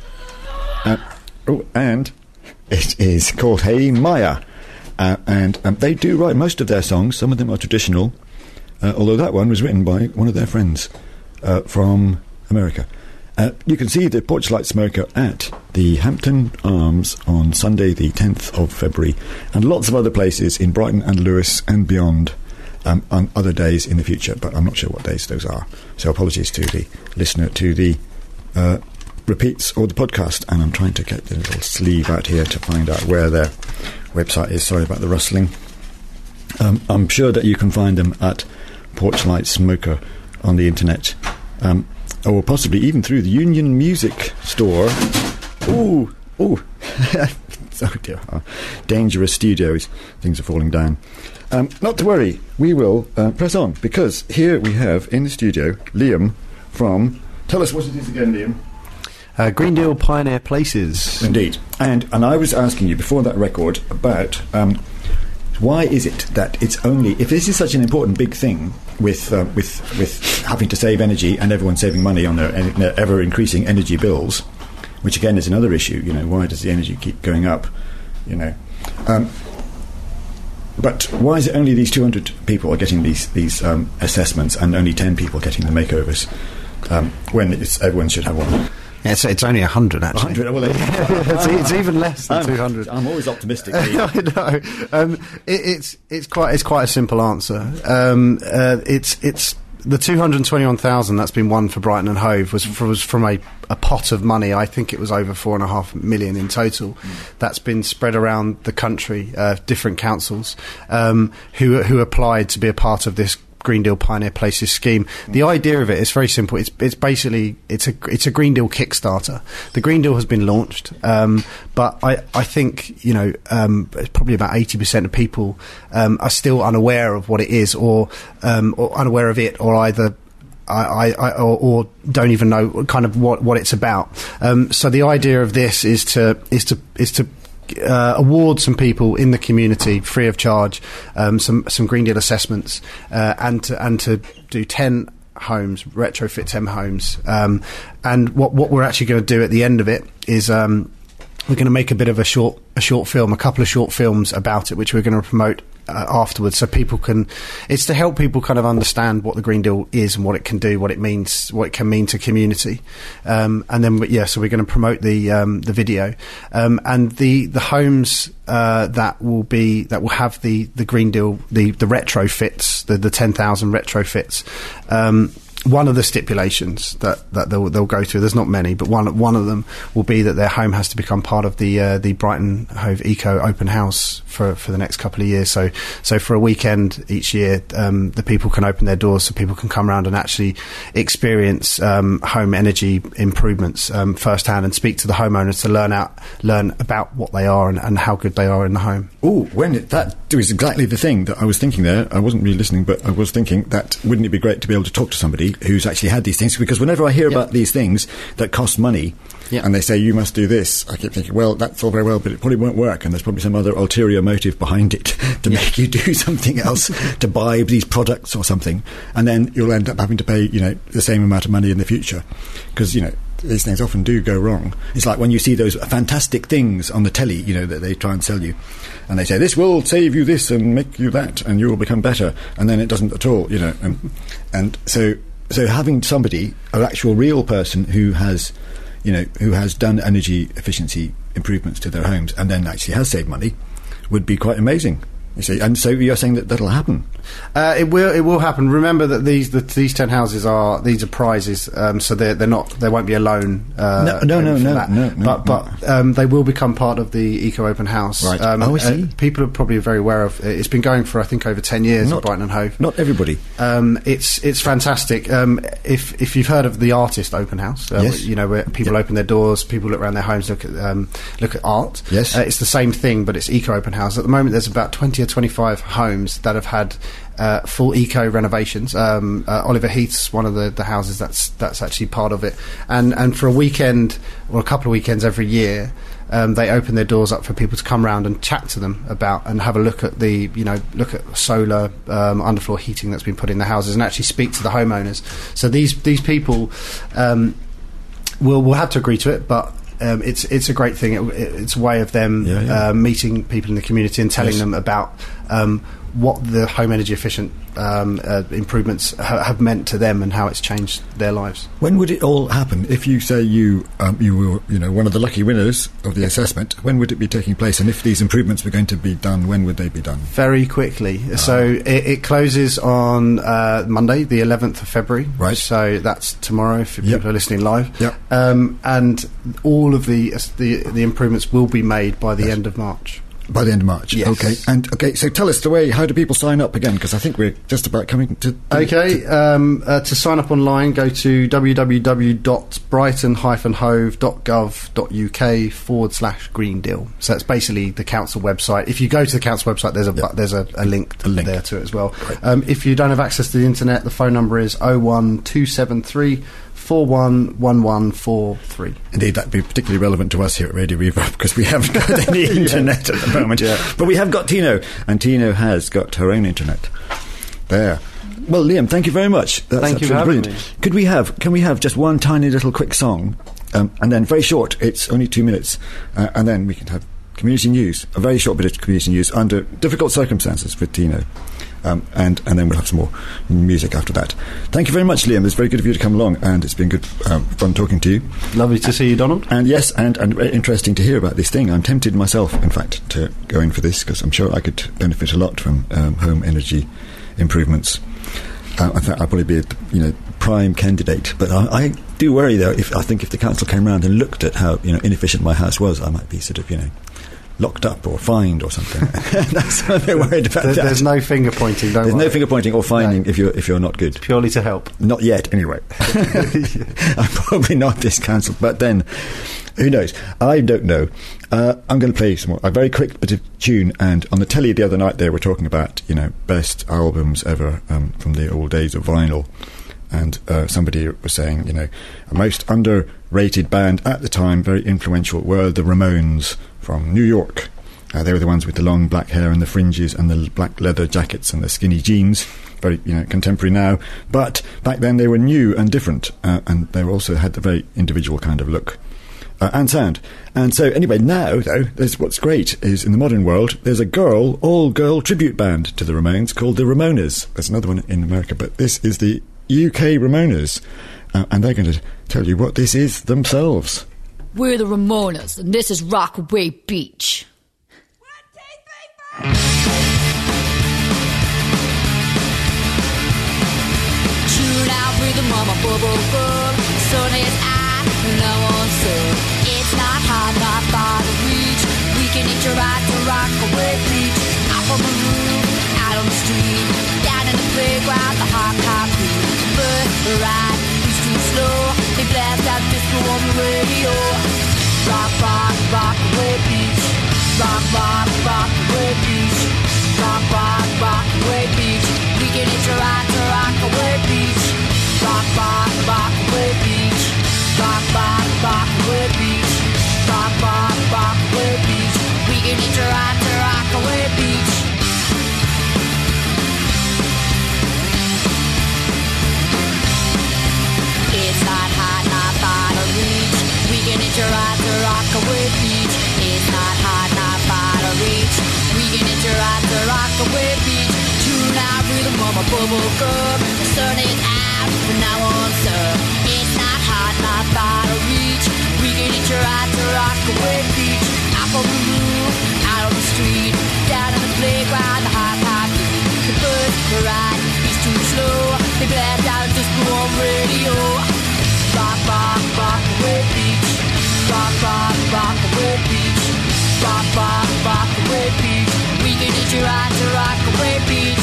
[SPEAKER 1] And it is called Hey Maya. And they do write most of their songs. Some of them are traditional, although that one was written by one of their friends from America. You can see the Porchlight Smoker at the Hampton Arms on Sunday the 10th of February, and lots of other places in Brighton and Lewes and beyond on other days in the future, but I'm not sure what days those are. So apologies to the listener to the repeats or the podcast, and I'm trying to get the little sleeve out here to find out where their website is. Sorry about the rustling. I'm sure that you can find them at Porchlight Smoker on the internet, or possibly even through the Union Music Store. Ooh. Oh dear, dangerous studios. Things are falling down. Not to worry, we will press on, because here we have in the studio Liam from... Tell us what it is again, Liam.
[SPEAKER 3] Greendale Pioneer Places.
[SPEAKER 1] Indeed. And I was asking you before that record about why is it that it's only... If this is such an important big thing with having to save energy and everyone saving money on their ever-increasing energy bills, which again is another issue, why does the energy keep going up, but why is it only these 200 people are getting these assessments and only 10 people getting the makeovers, when everyone should have one?
[SPEAKER 3] Yeah, it's only 100 actually.
[SPEAKER 1] 100. Well,
[SPEAKER 3] it's even less than 200.
[SPEAKER 1] I'm always optimistic.
[SPEAKER 3] I know. It's quite a simple answer. It's the 221,000 that's been won for Brighton and Hove was from a pot of money. I think it was over 4.5 million in total. That's been spread around the country, different councils who applied to be a part of this Greendale Pioneer Places scheme. The idea of it is very simple. It's basically it's a Greendale Kickstarter. The Greendale has been launched, but I think probably about 80% of people are still unaware of what it is, or unaware of it, or either or don't even know kind of what it's about. So the idea of this is to award some people in the community free of charge some Greendale assessments, and to do 10 homes, retrofit 10 homes, and what we're actually going to do at the end of it is we're going to make a bit of a short film, a couple of short films about it, which we're going to promote afterwards, so people can... It's to help people kind of understand what the Greendale is and what it can do, what it means, what it can mean to community, and then so we're going to promote the video, and the homes that will have the Greendale, the retrofits, the 10,000 retrofits. One of the stipulations that they'll go through, there's not many, but one of them will be that their home has to become part of the Brighton Hove Eco Open House for the next couple of years. So for a weekend each year, the people can open their doors, so people can come around and actually experience home energy improvements firsthand, and speak to the homeowners to learn about what they are and how good they are in the home.
[SPEAKER 1] Oh, that was exactly the thing that I was thinking there. I wasn't really listening, but I was thinking that wouldn't it be great to be able to talk to somebody who's actually had these things, because whenever I hear about these things that cost money, and they say you must do this, I keep thinking, well, that's all very well, but it probably won't work, and there's probably some other ulterior motive behind it to make you do something else, to buy these products or something, and then you'll end up having to pay the same amount of money in the future, because these things often do go wrong. It's like when you see those fantastic things on the telly, that they try and sell you, and they say this will save you this and make you that and you will become better, and then it doesn't at all, and so having somebody, an actual real person who has done energy efficiency improvements to their homes and then actually has saved money would be quite amazing. You see, and so you're saying that'll happen?
[SPEAKER 3] It will happen. Remember that these 10 houses are prizes, so they won't be a loan. No. But they will become part of the Eco Open House.
[SPEAKER 1] Right. I see.
[SPEAKER 3] People are probably very aware of. It's been going for I think over 10 years at Brighton and Hove.
[SPEAKER 1] Not everybody.
[SPEAKER 3] It's fantastic. If you've heard of the Artist Open House,
[SPEAKER 1] yes.
[SPEAKER 3] Where people open their doors, people look around their homes, look at art.
[SPEAKER 1] Yes.
[SPEAKER 3] It's the same thing, but it's Eco Open House. At the moment, there's about 20 or 25 homes that have had full eco renovations. Oliver Heath's one of the houses that's actually part of it, and for a weekend or a couple of weekends every year, they open their doors up for people to come around and chat to them about and have a look at look at solar underfloor heating that's been put in the houses, and actually speak to the homeowners. So these people will have to agree to it, but it's a great thing. It's a way of them meeting people in the community and telling them about what the home energy efficient improvements have meant to them and how it's changed their lives.
[SPEAKER 1] When would it all happen? If you say you were one of the lucky winners of the assessment, when would it be taking place? And if these improvements were going to be done, when would they be done?
[SPEAKER 3] Very quickly. So it closes on Monday, the 11th of February.
[SPEAKER 1] Right.
[SPEAKER 3] So that's tomorrow if people are listening live.
[SPEAKER 1] Yep.
[SPEAKER 3] And all of the improvements will be made by the end of March.
[SPEAKER 1] By the end of March.
[SPEAKER 3] Yes.
[SPEAKER 1] Okay, so tell us how do people sign up again? Because I think we're just about coming to...
[SPEAKER 3] To sign up online, go to www.brighton-hove.gov.uk/Green Deal. So that's basically the council website. If you go to the council website, there's a link there to it as well. If you don't have access to the internet, the phone number is 01273 411143.
[SPEAKER 1] Indeed, that'd be particularly relevant to us here at Radio Reverb because we haven't got any internet at the moment. But we have got Tino, and Tino has got her own internet. There. Well, Liam, thank you very much. That's
[SPEAKER 3] thank you for having me.
[SPEAKER 1] Can we have just one tiny little quick song, and then very short? It's only 2 minutes, and then we can have community news. A very short bit of community news under difficult circumstances with Tino. And then we'll have some more music after that. Thank you very much, Liam. It's very good of you to come along, and it's been good fun talking to you.
[SPEAKER 3] Lovely to see you, Donald.
[SPEAKER 1] And yes, and very interesting to hear about this thing. I'm tempted myself, in fact, to go in for this because I'm sure I could benefit a lot from home energy improvements. I think I'd probably be a prime candidate, but I do worry though. If the council came round and looked at how inefficient my house was, I might be sort of locked up or fined or something. That's what they're worried about.
[SPEAKER 3] There's no finger pointing.
[SPEAKER 1] There's no finger pointing or finding if you're not good.
[SPEAKER 3] It's purely to help.
[SPEAKER 1] Not yet, anyway. I'm probably not this council, but then who knows? I don't know. I'm going to play some more. A very quick bit of tune, and on the telly the other night they were talking about best albums ever from the old days of vinyl. And somebody was saying, a most underrated band at the time, very influential, were the Ramones from New York. They were the ones with the long black hair and the fringes and the black leather jackets and the skinny jeans. Very, contemporary now. But back then they were new and different, and they also had the very individual kind of look and sound. And so, anyway, now, though, what's great is in the modern world, there's a all-girl tribute band to the Ramones called the Ramonas. There's another one in America, but this is the UK Ramonas, and they're going to tell you what this is themselves.
[SPEAKER 6] We're the Ramonas, and this is Rockaway Beach. 1, 2, 3, 4. Tune out with the mama bubble gum. The sun is out, no one's up. It's not hard, not far to reach. We can hitch a ride to Rockaway Beach. Out on the roof, out on the street, down in the playground, the hot beat. But the ride is too slow. They blast out disco on the radio. Rock, rock, Rockaway Beach. Rock, rock, Rockaway Beach. Rock, rock, Rockaway Beach. We can hitch a ride to Rockaway Beach. Rock, rock, Rockaway Beach. Rock, rock, Rockaway Beach. Rock, rock, Rockaway Beach. We can hitch a ride to Rockaway Beach. It's not hot, not far to reach. We can hitch a ride to Rockaway Beach. It's not hot, not far to reach. We can hitch a ride to Rockaway Beach. Tune out with a mama bubble gum. The sun is out, but now on sun. It's not hot, not far to reach. We can hitch a ride to Rockaway Beach. Out on the roof, out on the street, down in the playground, the hot beat. The bus, the ride is too slow. They blast out just go on radio. Rock, rock, Rockaway Beach. Rock, rock, Rockaway Beach. Rock, rock, Rockaway Beach. We can hitch a ride to Rockaway Beach.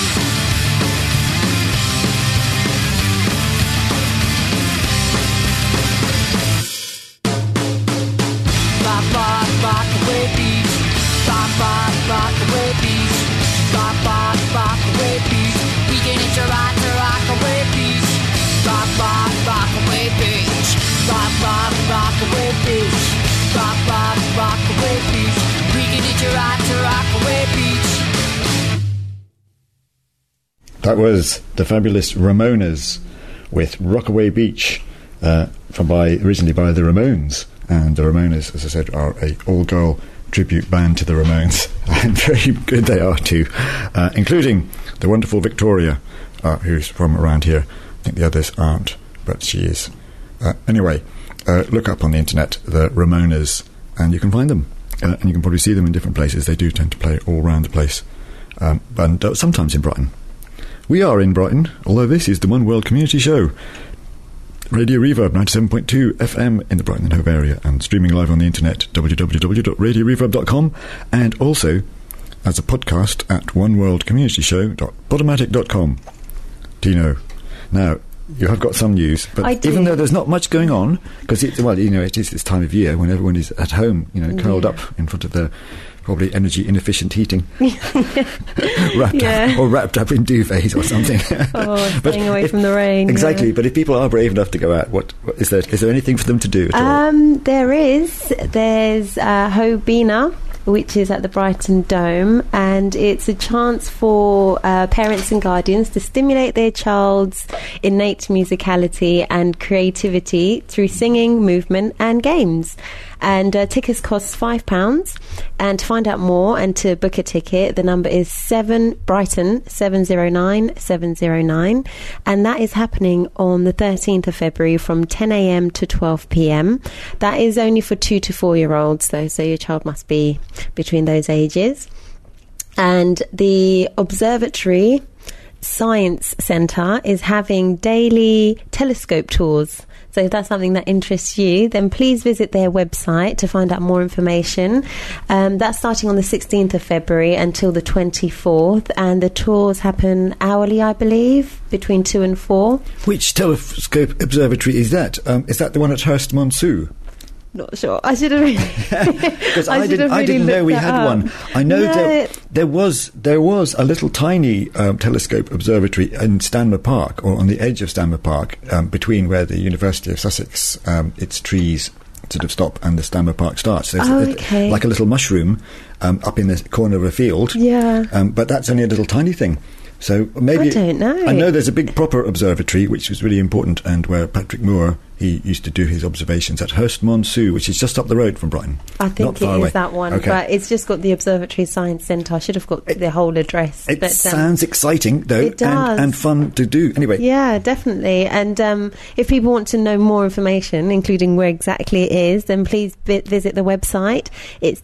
[SPEAKER 6] Rock, rock, Rockaway Beach. Rock, rock, Rockaway Beach. Rock, rock, Rockaway Beach. We can hitch a ride to Rockaway Beach. Rock, rock, Rockaway Beach. Rock, rock, Rockaway Beach. Rock, rock, Rockaway Beach. We can hitch a ride to Rockaway Beach.
[SPEAKER 1] That was the fabulous Ramonas with Rockaway Beach, originally by the Ramones. And the Ramonas, as I said, are a all-girl tribute band to the Ramones, and very good they are too, including the wonderful Victoria, who's from around here. I think the others aren't, but she is. Anyway, look up on the internet the Ramonas, and you can find them, and you can probably see them in different places. They do tend to play all around the place, and sometimes in Brighton. We are in Brighton, although this is the One World Community Show. Radio Reverb 97.2 FM in the Brighton and Hove area, and streaming live on the internet, www.radioreverb.com, and also as a podcast at oneworldcommunityshow.podomatic.com. Tino, now you have got some news, but even though there's not much going on, because it is this time of year when everyone is at home, curled up in front of their probably energy inefficient heating, wrapped up in duvets or something.
[SPEAKER 4] Staying away from the rain.
[SPEAKER 1] Exactly.
[SPEAKER 4] Yeah.
[SPEAKER 1] But if people are brave enough to go out, what is there anything for them to do at all?
[SPEAKER 4] There's Hobina, which is at the Brighton Dome, and it's a chance for parents and guardians to stimulate their child's innate musicality and creativity through singing, movement and games. And tickets cost £5. And to find out more and to book a ticket, the number is Brighton 709 709, and that is happening on the 13th of February from 10 a.m. to 12 p.m. That is only for 2 to 4 year olds though, so your child must be between those ages. And the Observatory Science Centre is having daily telescope tours. So if that's something that interests you, then please visit their website to find out more information. That's starting on the 16th of February until the 24th, and the tours happen hourly, I believe, between 2 and 4.
[SPEAKER 1] Which telescope observatory is that? Is that the one at Hurst Monceau?
[SPEAKER 4] Not sure. I should have really
[SPEAKER 1] because I didn't know we had one. I know that there was a little tiny telescope observatory in Stanmer Park, or on the edge of Stanmer Park, between where the University of Sussex its trees sort of stop and the Stanmer Park starts. So it's like a little mushroom up in the corner of a field.
[SPEAKER 4] Yeah.
[SPEAKER 1] But that's only a little tiny thing. So maybe
[SPEAKER 4] I don't know.
[SPEAKER 1] I know there's a big proper observatory which was really important, and where Patrick Moore, he used to do his observations at Hurst Monceau, which is just up the road from Brighton.
[SPEAKER 4] I think it is that one, but it's just got the Observatory Science Centre. I should have got the whole address.
[SPEAKER 1] It sounds exciting though,
[SPEAKER 4] it does.
[SPEAKER 1] And fun to do. Anyway,
[SPEAKER 4] yeah, definitely. And if people want to know more information, including where exactly it is, then please visit the website. It's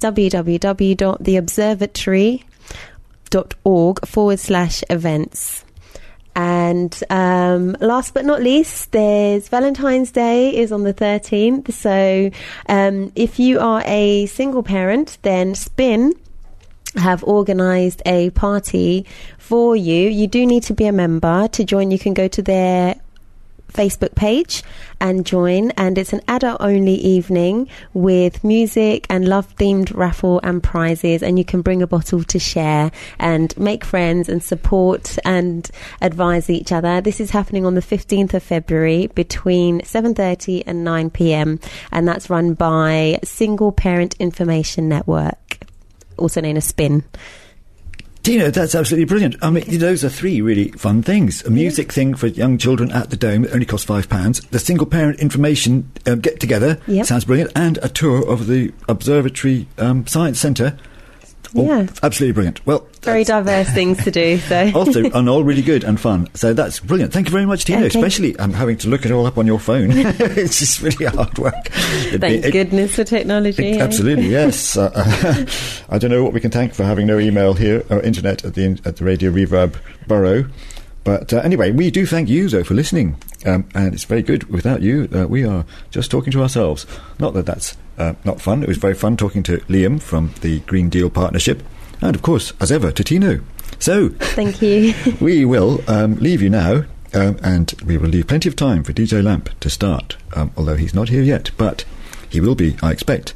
[SPEAKER 4] www.theobservatory.org/events. And last but not least, there's Valentine's Day is on the 13th. So if you are a single parent, then Spin have organised a party for you. You do need to be a member to join. You can go to their Facebook page and join, and it's an adult only evening with music and love themed raffle and prizes, and you can bring a bottle to share and make friends and support and advise each other. This is happening on the 15th of February between 7:30 and 9 p.m. and that's run by Single Parent Information Network, also known as SPIN.
[SPEAKER 1] Tina, that's absolutely brilliant. I mean, those are three really fun things. A music thing for young children at the Dome, it only costs £5. The single parent information get-together, sounds brilliant. And a tour of the Observatory Science Centre.
[SPEAKER 4] Yeah.
[SPEAKER 1] Absolutely brilliant. Well,
[SPEAKER 4] very diverse things to do. So
[SPEAKER 1] also, and all really good and fun. So that's brilliant. Thank you very much, Tina. Especially having to look it all up on your phone. It's just really hard work.
[SPEAKER 4] Thank goodness for technology.
[SPEAKER 1] Absolutely, yes. I don't know what we can thank for having no email here or internet at the Radio Reverb Borough. But anyway, we do thank you, though, for listening. And it's very good. Without you, we are just talking to ourselves. Not that that's not fun. It was very fun talking to Liam from the Green Deal Partnership. And, of course, as ever, to Tino. So,
[SPEAKER 4] thank you.
[SPEAKER 1] We will leave you now. And we will leave plenty of time for DJ Lamp to start. Although he's not here yet. But he will be, I expect.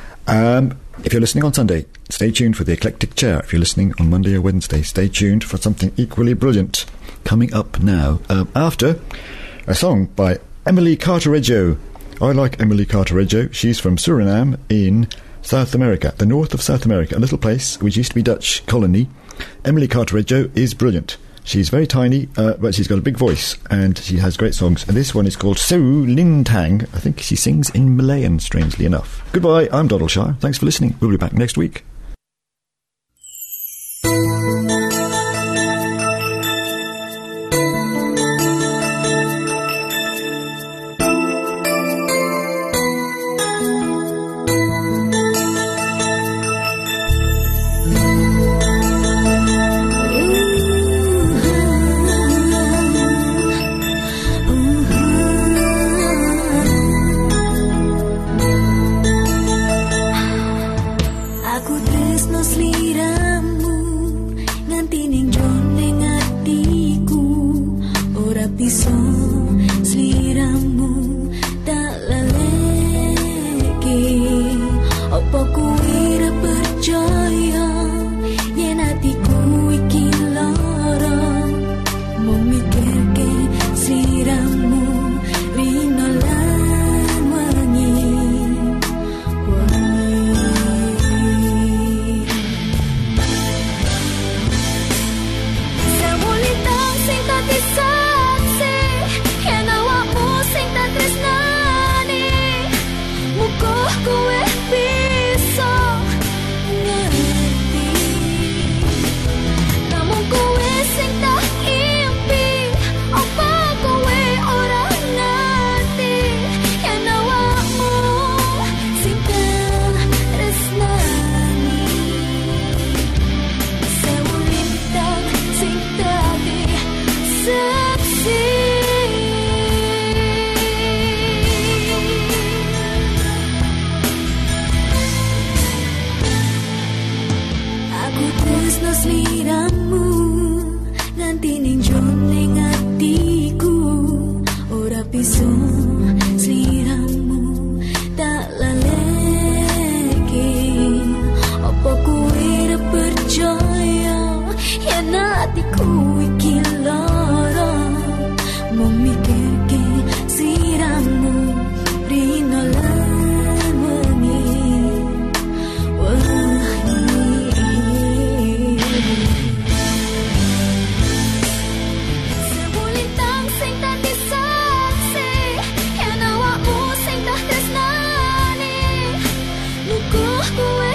[SPEAKER 1] If you're listening on Sunday, stay tuned for the Eclectic Chair. If you're listening on Monday or Wednesday, stay tuned for something equally brilliant coming up now. After a song by Emily Cartarejo. I like Emily Cartarejo. She's from Suriname in South America, the north of South America, a little place which used to be Dutch colony. Emily Cartarejo is brilliant. She's very tiny, but she's got a big voice, and she has great songs. And this one is called So Lintang. I think she sings in Malayan, strangely enough. Goodbye, I'm Donald Shire. Thanks for listening. We'll be back next week.
[SPEAKER 7] tresno sliramu nganti ning jroning atiku ora bisa sliramu tak laleke apa kuwi ra percaya yen atiku iki lara mung mikirke sliramu rino lan wangi sawulitang sing dadi saksi yen awakmu sing tak tresnani muga kowe bisa ngerti namun kowe sing tak impi apa kowe ora ngerti yen awakmu sing tak tresnani sawulitang sing dadi saksi. Aku tresno sliramu nganti ning jroning atiku ora bisa sliramu tak laleke apa kuwi ra percaya yen atiku iki lara mung mikirke sliramu rino lan wengi sawulitang sing dadi saksi yen awakmu sing tak tresnani muga kowe